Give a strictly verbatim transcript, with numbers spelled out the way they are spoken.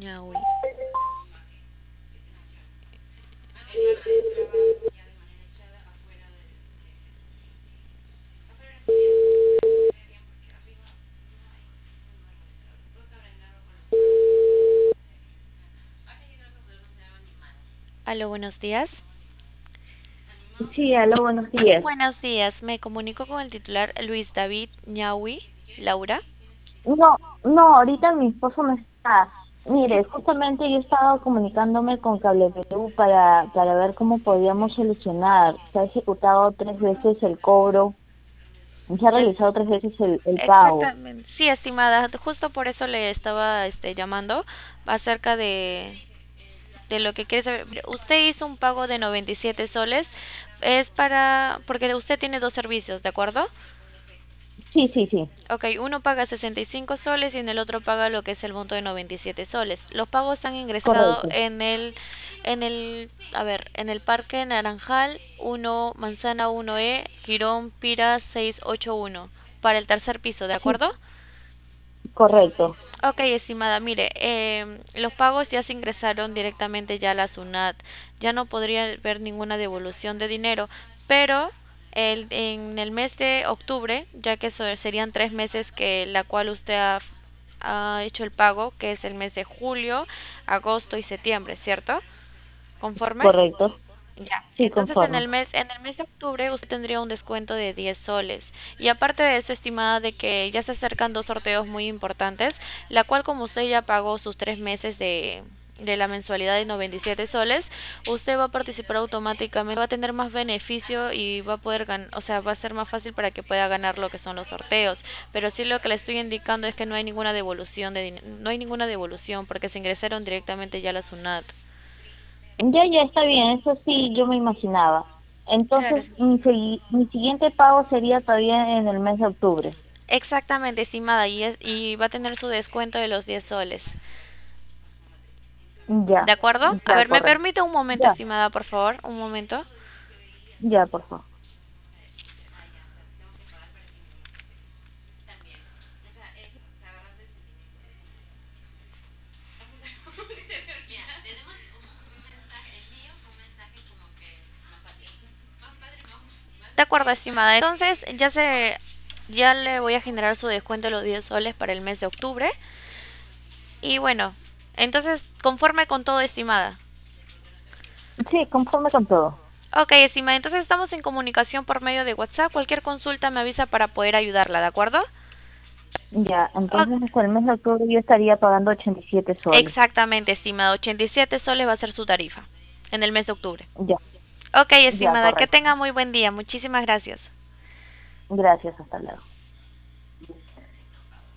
Ñaui. Aló, buenos días. Sí, aló, buenos días. Buenos días, me comunico con el titular Luis David Ñaui, Laura. No, no, ahorita mi esposo no está. ¿Sí? Mire, justamente yo estaba comunicándome con Cable Perú para, para ver cómo podíamos solucionar. Se ha ejecutado tres veces el cobro, se ha El- realizado tres veces el, el pago. exactamente. Sí, estimada, justo por eso le estaba este, llamando acerca de, de lo que quiere saber. Mire, usted hizo un pago de noventa y siete soles. Es para, porque usted tiene dos servicios, ¿de acuerdo? Sí, sí, sí, Ok, uno paga sesenta y cinco soles y en el otro paga lo que es el monto de noventa y siete soles. Los pagos han ingresado correcto. en el, en el, a ver, en el Parque Naranjal uno Manzana uno E, Girón Pira seiscientos ochenta y uno, para el tercer piso, ¿de Sí, acuerdo? correcto. Ok, estimada, mire, em, los pagos ya se ingresaron directamente ya a la SUNAT. Ya no podría haber ninguna devolución de dinero, pero el, en el mes de octubre, ya que so- serían tres meses que la cual usted ha, ha hecho el pago, que es el mes de julio, agosto y septiembre, ¿cierto? ¿Conforme? Correcto. Ya, Sí, entonces en conforme. el mes, en el mes de octubre usted tendría un descuento de diez soles. Y aparte de eso, estimada de que ya se acercan dos sorteos muy importantes, la cual como usted ya pagó sus tres meses de, de la mensualidad de noventa y siete soles, usted va a participar automáticamente, va a tener más beneficio y va a poder ganar, o sea, va a ser más fácil para que pueda ganar lo que son los sorteos. Pero sí lo que le estoy indicando es que no hay ninguna devolución de din- no hay ninguna devolución porque se ingresaron directamente ya a la SUNAT. Ya, ya está bien, eso sí, yo me imaginaba. Claro. Entonces, mi, segui- mi siguiente pago sería todavía en el mes de octubre. Exactamente, estimada, y, es, y va a tener su descuento de los diez soles. ¿De Ya, acuerdo? A ya, ver, me correcto. permite un momento, Ya, estimada, por favor, un momento. ya, por favor. De acuerdo, estimada. Entonces, ya se ya le voy a generar su descuento de los diez soles para el mes de octubre. Y bueno, entonces, conforme con todo, estimada. Sí, conforme con todo. Ok, estimada, entonces estamos en comunicación por medio de WhatsApp. Cualquier consulta me avisa para poder ayudarla, ¿de acuerdo? Ya, Ok, entonces hasta el mes de octubre yo estaría pagando ochenta y siete soles. exactamente, estimada. ochenta y siete soles va a ser su tarifa en el mes de octubre. Ya, Ok, ya, estimada, que correcto. tenga muy buen día. Muchísimas gracias. Gracias, hasta luego.